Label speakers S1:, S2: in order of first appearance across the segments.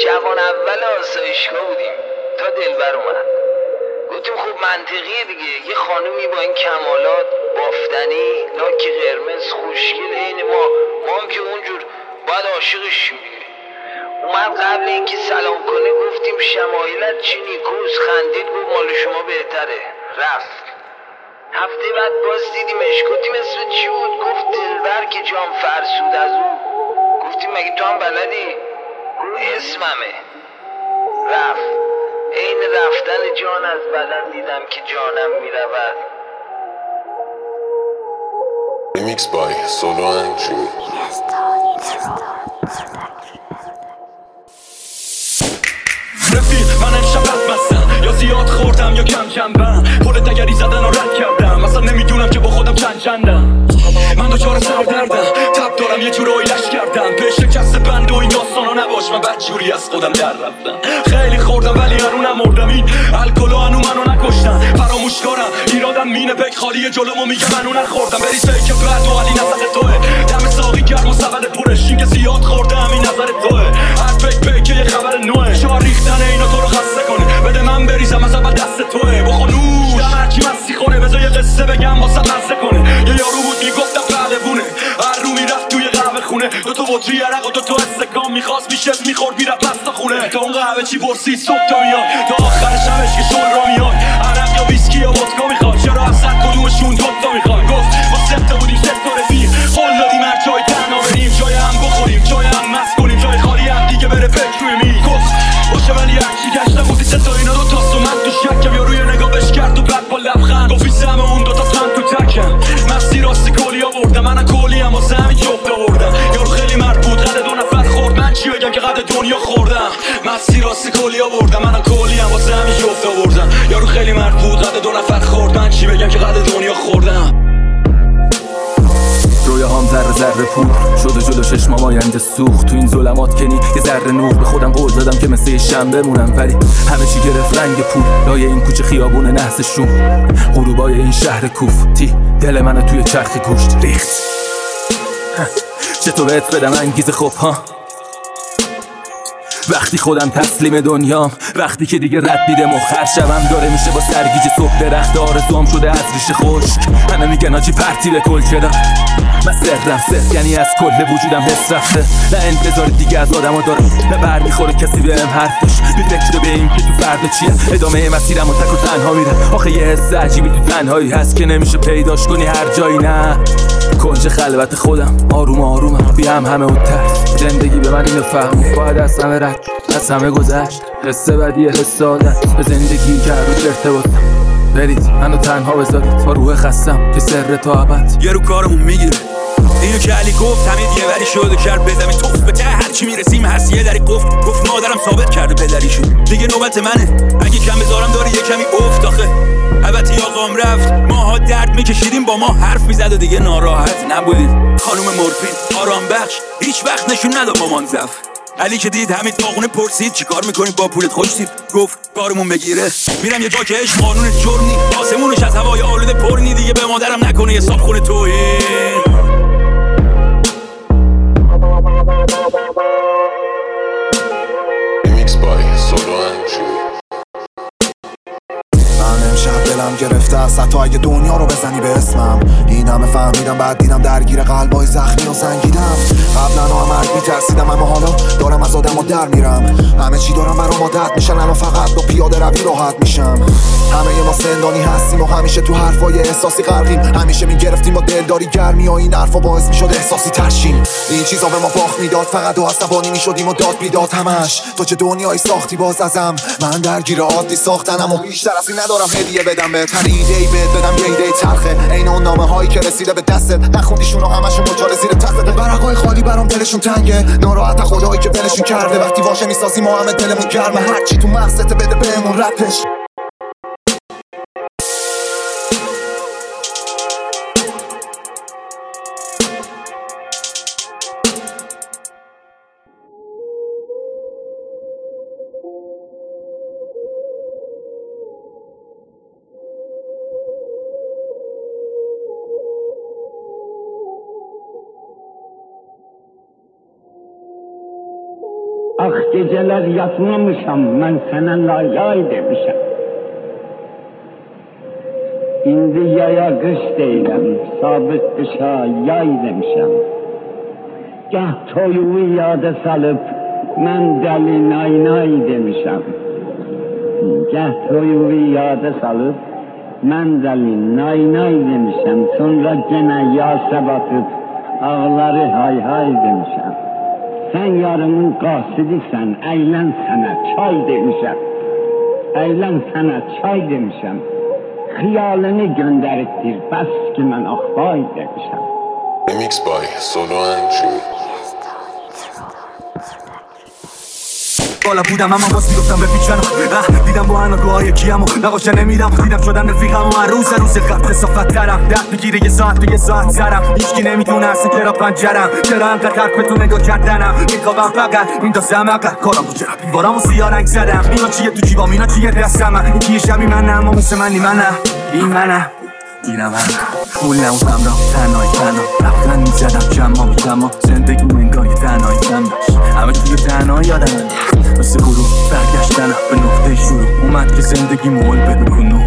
S1: جوان اول آسایشگاه بودیم تا دلبر اومد. گفتیم خب منطقیه دیگه، یه خانومی با این کمالات، بافتنی، لاک قرمز، خوشگل عین ما هم که اونجور باید عاشقش شیم دیگه. اومد قبل اینکه سلام کنه گفتیم شمایلت چی نیکوس، خندید گفت مال شما بهتره، رفت. هفته بعد باز دیدیمش، گفتیم اسم چی بود؟ گفت دلبر که جام فرسود از اون. گفتیم مگه تو هم بلدی؟ گفت اسممه. رفت. عین رفتن جان از بدن دیدم که جانم میرود.
S2: Remix by Solo and Jimmy.
S3: رفیق من امشب بدمستم، یا زیاد خوردم یا کم کمبم، پول دگری زدن و رد کردم، اصلا نمیدونم که با خودم چندم. من دوچار سردردم، تب دارم یه جورایی لش کردم، به شکست بند و این داستانا نباش، من بدجوری از خودم در رفتم. خیلی خوردم ولی هنو نمردم، این الکلو هنو منو نکشتم. فراموشکارم ایرادم مینه پک خالی جلومو میگه منو نخوردم. بری که بعد و علی نظر توه، دم ساقی گرم و سبد پرش، این که زیاد خوردم این نظر توه. هر پک یه خبر نوه، شما ریختن اینا تو رو خسته کنه، بده من بریزم از اول دست توه. بخونوش دم هرچی مستی خونه، بذار یه قصه بگم واسه مزه کنه. یه یارو بود میگفتم پهلوونه، هر رو میرفت توی قهوه خونه، دو تا بطری عرق و دو تا استکان میخواست میشست میخورد میرفت پستا خونه. تا اون قهوه چی برسید صبح تا میاد، تا آخر شبش که شل را میاد، عرق یا ویسکی یا ودکا میخواد، چرا از صد کدومشون دوتا میخواد. گفت ما سه تا بودیم سه تا رفیق، قول دادیم هر جای تنها بریم، جای هم بخوریم جای هم مست کنیم، جای خالی هم دیگه بره فکر روی میز. گفت باشه ولی هرچی گشتم گفتی سه تا اینا دو تاست و من تو شکم، یا روی نگاهش کرد و بعد با لبخند گفت سهم اون دوتا تن تو تکم. مستی راستی کلی آوردم، منم کلی هم واسه همین جفت آوردم. یارو خیلی مرد بود، قد دو نفر خورد، من چی بگم که قد دنیا خوردم. مستی راستی کلی آوردم، منم کلی هم واسه همین جفت آوردم. یارو خیلی مرد بود، قد دو نفر خورد، من چی بگم که قد دنیا خوردم.
S4: رویاهام ذره ذره پود شده جلو چشمام آینده سوخت، تو این ظلمات کنی یه ذره نور، به خودم قول دادم که مثل شنبه بمونم، ولی همه چی گرفت رنگ پول. لای این کوچه خیابون نحس شوم، غروبای این شهر کوفتی، دل منو توی چرخ گوشت ریخت. چطور بهت بدم انگیزه خوب ها، وقتی خودم تسلیم دنیام، وقتی که دیگه رد میده مخر شبم داره میشه با سرگیج صبح درخت آرزوام شده از ریشه خشک. همه میگن آجی پرتی به کل چرا، من سرم سر یعنی از کل وجودم حس رفته، نه انتظار دیگه از آدمو دارم، نه بر میخوره کسی بهم حرفش، بی فکر به این که تو فردا چیه، ادامه مسیرم و تک و تنها میرم. آخه یه حس عجیبی تو تنهایی هست که نمیشه پیداش کنی هر جایی، نه کنج خلوت خودم آروم آرومم بی همه و ترس. زندگی به من اینو فهمون، باید از همه رد از همه گذشت، حسه بدیه حس عادت به زندگی که روش ارتباطم. برید منو تنها بذارید با روح خستم که سر تا ابد
S3: یه رو کارمون میگیره. اینو که علی گفت همه دیگه ولی شد و کرد بزمین توف به ته هرچی میرسیم هست یه دری گفت مادرم ثابت کرده پدریشو، دیگه نوبت منه اگه کم بذارم داره یه کمی افت. آخه البته آقام رفت، ماها درد میکشیدیم با ما حرف میزد و دیگه ناراحت نبودیم. خانوم مورفین آرام بخش هیچ وقت نشون نداد مامان ضعف. علی که دید همین داغونه پرسید چیکار میکنیم با پولت خوشتید، گفت کارمون بگیره میرم یه جا که عشق قانون جرمی، آسمونش از هوای آلوده پرنی، دیگه به مادرم نکنه یه صاحب خونه توهین.
S2: Remix by Solo and Jimmy.
S5: من امشب دلم گرفته است حتی اگه دنیا رو بزنی به اسمم. این همه فهمیدم بعد دیدم درگیر قلبای زخمی و سنگیدم. قبلا هم مرگ میترسیدم اما حالا دارم از آدم و در میرم. همه چی دارم برام عادت میشن، الان فقط با پیاده روی راحت میشم. همه ما زندانی هستیم و همیشه تو حرفای احساسی غرقیم، همیشه میگرفتیم با دلداری گرمی و این حرفا باعث میشد احساسی ترشیم. این چیزا به ما باخت میداد، فقط و عصبانی میشدیم و داد بیداد همش. تو چه دنیایی ساختی باز ازم، من درگیر عادی ساختنم و بیشتر از این ندارم هدیه بدم بهت. هر ایده‌ای بهت بدم یه ایده تلخه، عین اون نامه هایی که رسیده به دستت، نخوندیشون و همشون مچاله زیر تختت. ورقای خالی برام دلشون تنگه، ناراحت خدایی که ولشون کرده. وقتی واژه میسازی ما همه دلمون گرمه، هر چی تو مغزت بده بهمون رپش.
S6: Ah geceler yatmamışam, ben sana lay lay demişem. İndi yaya kış değilim, sabit kışa yay demişem. Gah toyumu yada salıp, ben deli nay nay demişem. Gah toyumu yada salıp, ben deli nay nay demişem. Sonra gene yasa batıp, ağları hay hay demişem. Sen yarımın qasidisən, əylən sənə çay demişəm. Əylən sənə çay demişəm. Xiyalını göndəribdir, bəs ki mən axvay demişəm.
S2: Remix by Solo and Jimmy.
S4: بالا بودم اما باز میگفتم بپیچنم دیدم با هنگاهای کیم و نقاشه نمیدم دیدم شدن رفیقم و هر روز قبل صفت ترم درد بگیره یه ساعت به یه ساعت سرم هیچکی نمیدونه اصلا چرا پنجرم چرا انقدر حرف بتون نگاه کردنم میخوابم فقط میندازم عقل کارم رو چرا بیوارم و سیاه رنگ زدم اینا چیه تو جیبام اینا چیه دستم این کیه شبی منه اما مثل منی منه این منه دیرم هم پول نموزم را تنها رفتن میزدم جمع میدم و زندگی منگاه تنهایی کم داشت همه توی تنهایی یادم مثل غروب برگشتنم به نقطه شروع اومد که زندگی مول بده کنو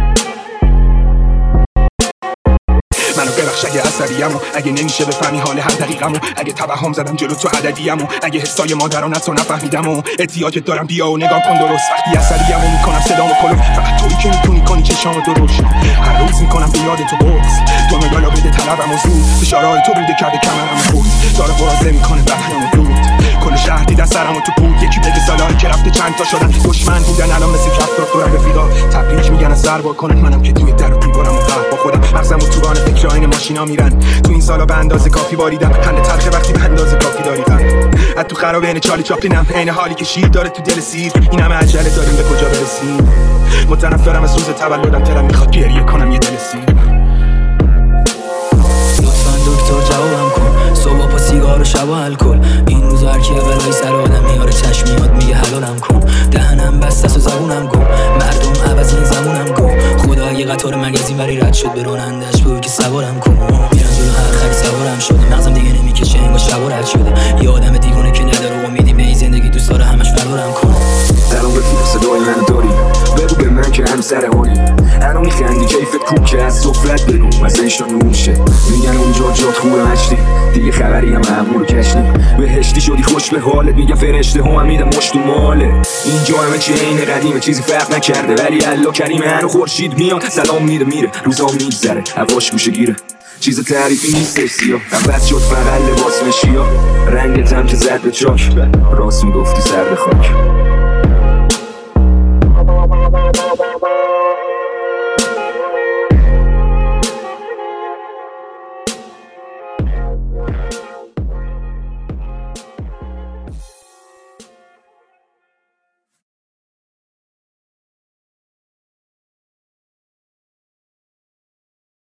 S7: منو ببخش اگه عصبیمو اگه نمیشه بفهمی حال هر دقیقمو اگه توهم زدم جلو تو عددیمو اگه حسای مادرانت رو نفهمیدمو احتیاجت دارم بیا و نگاه کن درست وقتی عصبیمو میکنم صدامو کلوف فقط تویی که میتونی کنی چشامو درست هر روز میکنم به یاد تو بغض تو مگالا بده طلبمو زود فشارهای تو بریده کرده کمرمو خود داره برازه میکنه بحرمو دود کل شهر دیدن سرمو تو پود یکی بگه سالایی که رفته چند تا شدن دشمن بودن الان مثل کفتار دورم رفیقا تبریک میگن از سر واکنن منم که توی در و دیوارم و قهر با خودم مغزمو تو ران فکر این ماشینا میرن تو این سالا به اندازه کافی باریدم خنده تلخه وقتی به اندازه کافی داریدم از تو خرابه این چالی چاپلینم عین حالی که شیر داره تو دل سیر این همه عجله داریم به کجا برسیم متنفرم از روز تولدم دلم میخواد گریه کنم یه دل سیر
S8: لطفاً دکتر جوابم کن صبح با سیگار و شب و الکل این روزا هر کی اولای سر آدم میاره چشم میاد میگه حلالم کن دهنم بسته است و زبونم گم مردم عوض این زمونم گم خدا اگه قطار مگزین بری رد شد به رانندش بگو که سوارم کن میرم جلو هر خری سوارم شده مغزم دیگه نمیکشه انگار شب و رد شده یه آدم دیوونه که نداره امیدی به این زندگی دوست داره همش فرارم کن
S9: سلام رفیق صدای منو داری بگو به من که هم سر حالی هنو میخندی کیفت کوم که از سفرت بگو از ایشتا نونشه میگن اونجا جات خوبه مشتی دیگه خبری هم معمول کشنی بهشتی شدی خوش به حالت میگن فرشته هم میدم مشت و ماله اینجا همه چی عین قدیمه چیزی فرق نکرده ولی الله کریمه هنو خورشید میاد سلام میده میره روزا میگذره هواش گوشه گیره چیز تعریفی نیستش سیاه عوض شد فقط لباس مشیا رنگت هم که زد به چاک راست میگفتی سر به خاک